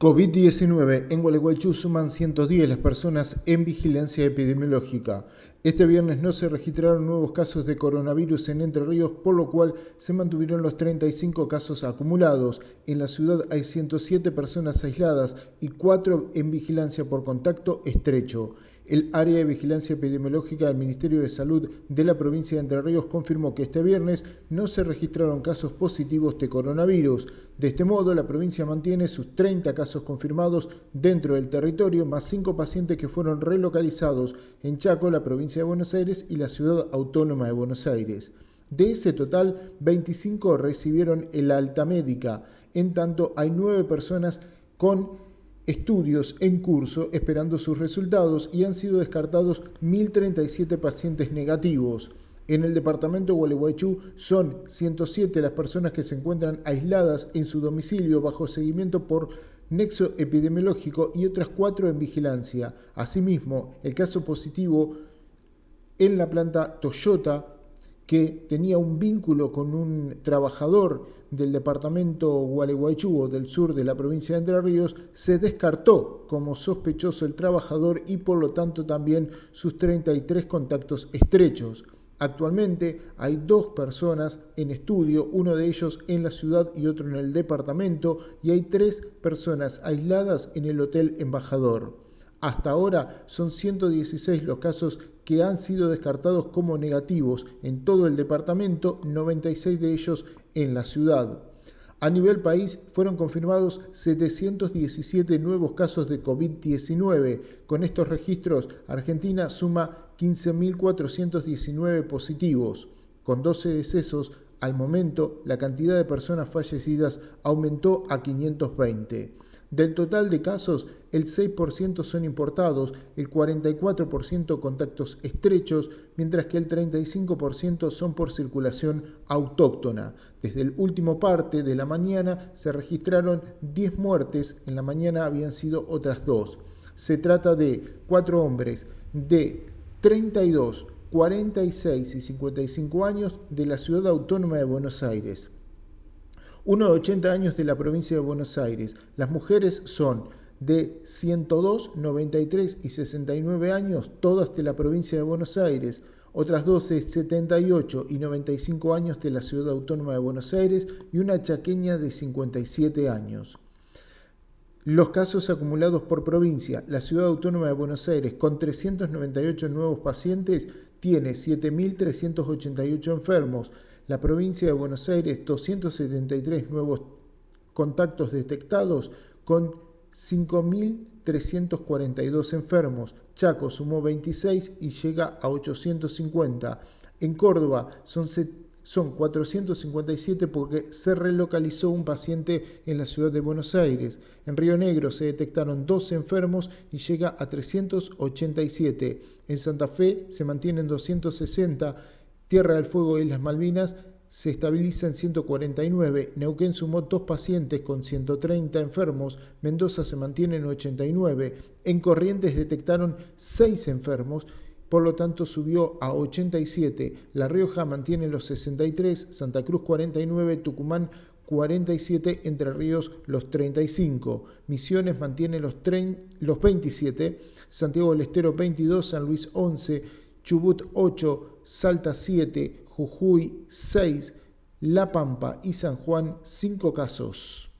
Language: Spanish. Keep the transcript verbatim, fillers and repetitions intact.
COVID diecinueve. En Gualeguaychú suman ciento diez las personas en vigilancia epidemiológica. Este viernes no se registraron nuevos casos de coronavirus en Entre Ríos, por lo cual se mantuvieron los treinta y cinco casos acumulados. En la ciudad hay ciento siete personas aisladas y cuatro en vigilancia por contacto estrecho. El área de vigilancia epidemiológica del Ministerio de Salud de la provincia de Entre Ríos confirmó que este viernes no se registraron casos positivos de coronavirus. De este modo, la provincia mantiene sus treinta casos confirmados dentro del territorio, más cinco pacientes que fueron relocalizados en Chaco, la provincia de Buenos Aires y la ciudad autónoma de Buenos Aires. De ese total, veinticinco recibieron el alta médica. En tanto, hay nueve personas con estudios en curso esperando sus resultados y han sido descartados mil treinta y siete pacientes negativos. En el departamento de Gualeguaychú son ciento siete las personas que se encuentran aisladas en su domicilio bajo seguimiento por nexo epidemiológico y otras cuatro en vigilancia. Asimismo, el caso positivo en la planta Toyota, que tenía un vínculo con un trabajador del departamento Gualeguaychú o del sur de la provincia de Entre Ríos, se descartó como sospechoso el trabajador y por lo tanto también sus treinta y tres contactos estrechos. Actualmente hay dos personas en estudio, uno de ellos en la ciudad y otro en el departamento, y hay tres personas aisladas en el Hotel Embajador. Hasta ahora son ciento dieciséis los casos que han sido descartados como negativos en todo el departamento, noventa y seis de ellos en la ciudad. A nivel país fueron confirmados setecientos diecisiete nuevos casos de COVID diecinueve. Con estos registros, Argentina suma quince mil cuatrocientos diecinueve positivos. Con doce decesos, al momento, la cantidad de personas fallecidas aumentó a quinientos veinte. Del total de casos, el seis por ciento son importados, el cuarenta y cuatro por ciento contactos estrechos, mientras que el treinta y cinco por ciento son por circulación autóctona. Desde el último parte de la mañana se registraron diez muertes, en la mañana habían sido otras dos. Se trata de cuatro hombres de treinta y dos, cuarenta y seis y cincuenta y cinco años de la ciudad autónoma de Buenos Aires. Uno de ochenta años de la provincia de Buenos Aires. Las mujeres son de ciento dos, noventa y tres y sesenta y nueve años, todas de la provincia de Buenos Aires. Otras dos de setenta y ocho y noventa y cinco años de la ciudad autónoma de Buenos Aires y una chaqueña de cincuenta y siete años. Los casos acumulados por provincia. La ciudad autónoma de Buenos Aires, con trescientos noventa y ocho nuevos pacientes, tiene siete mil trescientos ochenta y ocho enfermos. La provincia de Buenos Aires, doscientos setenta y tres nuevos contactos detectados con cinco mil trescientos cuarenta y dos enfermos. Chaco sumó veintiséis y llega a ochocientos cincuenta. En Córdoba son, son cuatrocientos cincuenta y siete porque se relocalizó un paciente en la ciudad de Buenos Aires. En Río Negro se detectaron doce enfermos y llega a trescientos ochenta y siete. En Santa Fe se mantienen doscientos sesenta. Tierra del Fuego y las Malvinas se estabiliza en ciento cuarenta y nueve, Neuquén sumó dos pacientes con ciento treinta enfermos, Mendoza se mantiene en ochenta y nueve, en Corrientes detectaron seis enfermos, por lo tanto subió a ochenta y siete, La Rioja mantiene los sesenta y tres, Santa Cruz cuarenta y nueve, Tucumán cuarenta y siete, Entre Ríos los treinta y cinco, Misiones mantiene los, trein, los veintisiete, Santiago del Estero veintidós, San Luis once, Chubut ocho, Salta siete, Jujuy seis, La Pampa y San Juan cinco casos.